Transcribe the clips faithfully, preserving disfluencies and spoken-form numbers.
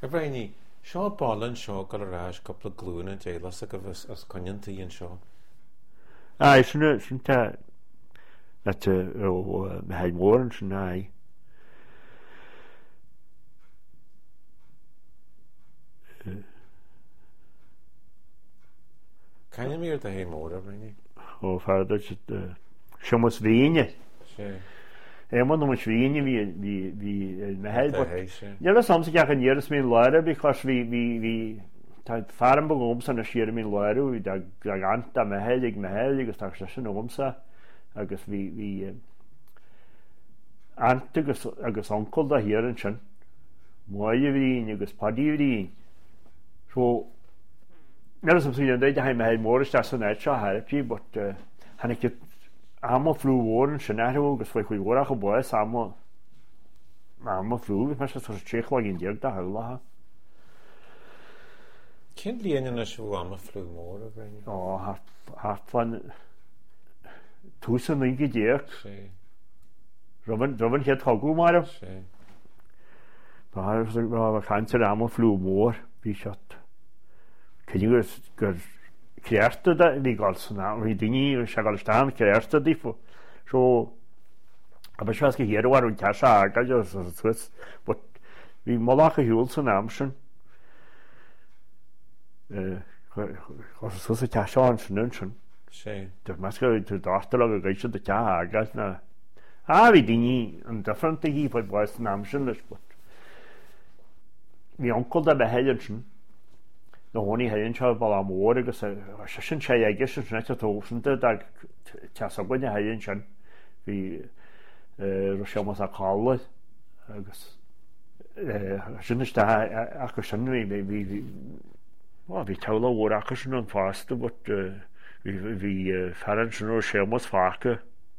A bhhaine seo ballan seo go ráis coppla glúna délas a go bheith as coinanta íon seo. Ai, sinna sinnta na te o mehaid mór an sinna ai. Caine mír a hé mór a bhhaine? O fardar siomos víine. sé. Éman no svíine hí mehaid. sé. Níl samsa ceach an níras mí leire because hí hí tá fearan ba gomsa na siar mí leirú hí ganta mehaid ag mehaid agus tá se sin ómsa agus hí hí ant agus agus oncol a hir an sin muide bhín agus padí bhín. So níl samsa an déid a haim mehaid mór is san éit seo therapy, but hanna ci am flú hór an sin éú agus foi chuí hóraach a buis am am flú me se tríchla gin déag de helathe. Cén líana na siú am a flú mór a bhhaine? Ó hartlan túsan na go déag sé. Robin Robin héad thugú mar sé. Tá chaintear am flú mór bhí seat cinnigur gur creaarsta bhí gáil sanna hí daoine se gáil stáin creaarsta dífu so a be se go héadhhar ún te se agail tuas, but hí molach a hiúil san am sin chu a te seáin san sin sé. Tá me go tú dátar a gaiise de te agail na a bhí daoine an different hí fuid bh san am sin leis, but hí oncol a behéidir sin na hnaí haonn seo ball am mór agus sin sé aige sin net atósanta ag teasabaine haonn sin hí ru semas a cála agus siniste acha sin bhí tela hór acha sin an fásta, but hí fearan sin ó sémas fácha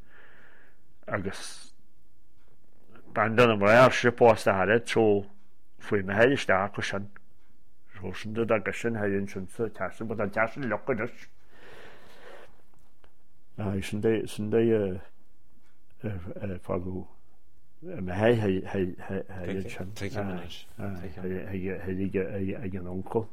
agus bandan an bhar sipásta haid tro faoi me heidiriste acha sin Rosinda agus sin haonn sin sa teasa, bud an teasan lecha is sin dé fágú me haon sin ag an oncol.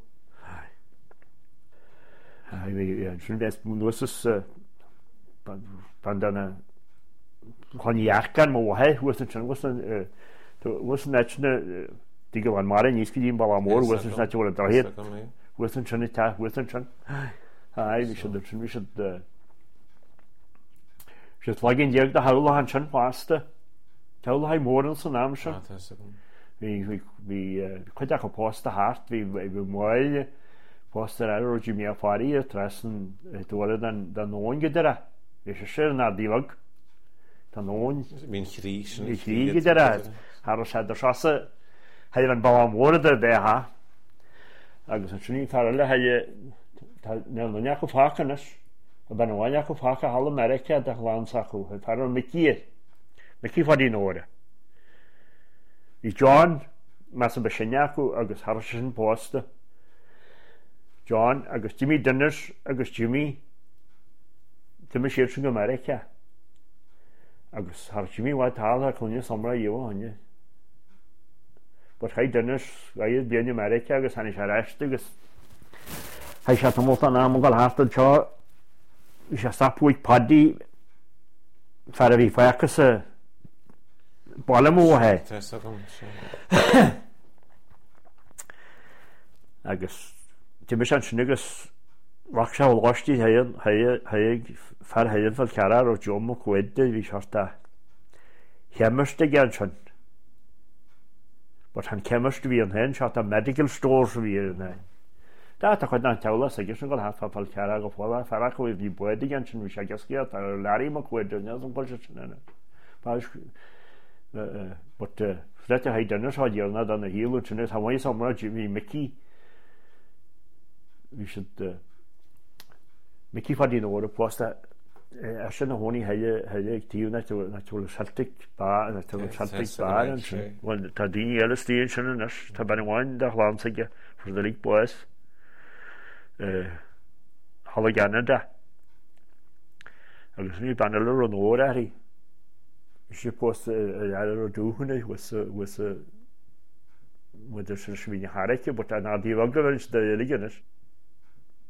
sin bheits nuas bandana chuníheachcan má wathe was sin was netna Dí go bhhain mar níos go dtíon ball mór was na teúla dohéad was an sinna te was an sin hí si sin bhí si flagin déag de hela an sin fásta tela ha mór an san am sin hí chuide go pásta hart hí bh máil pásta ar dí mé fáí a tresan dúla den nóingidere hí sé sé ná dílag tá nóin hín chrí chrígidere Har sé de seasa Hay an ball mór de bé ha agus an sinní tar le ne go fáchanas a ben bhaine go fácha hall America de lásaú tar an mií mií fadí nóra. Bhí John me a be sinneachú agus Har sin pósta John agus Jimmy Dinners agus Jimmy tu sé sin go America agus Har Jimmy bhaid tá chunne samra dhéhaine. But hay dinners gaiad bíon America agus hanig sé reiste agus hay sé mó an am gáil hátal seo sé stapúig padí fer a bhí fechas a ballamóthe agus tu an sinnigus bhaach se láistí fer héan fel cear ó John ó chuide bhí seirta cheimiste gan sin. But han chemist bhí an hen se a medical stores bhí na. Tá a chuid an telas a gus go hafa fal ceara go fála fer go bhí buide gan sin bhí se gasciad ar leirí a chuide ne an bol sinna. But frete ha dennas há dhéarna an na híú sinna ha mai samra hí Mickey hí si Mickey fadí óra posta sin na hnaí ag tíú na túla Celtic ba na tú Celtic ba tá daoine eile tíon sinna tá ben bháin de chlásaige fu de lí buis halla ganna de agus ní ban le an óir airí si post ar dúhanna mu sin svíine Harke, bot an ádíh agahil de liganis.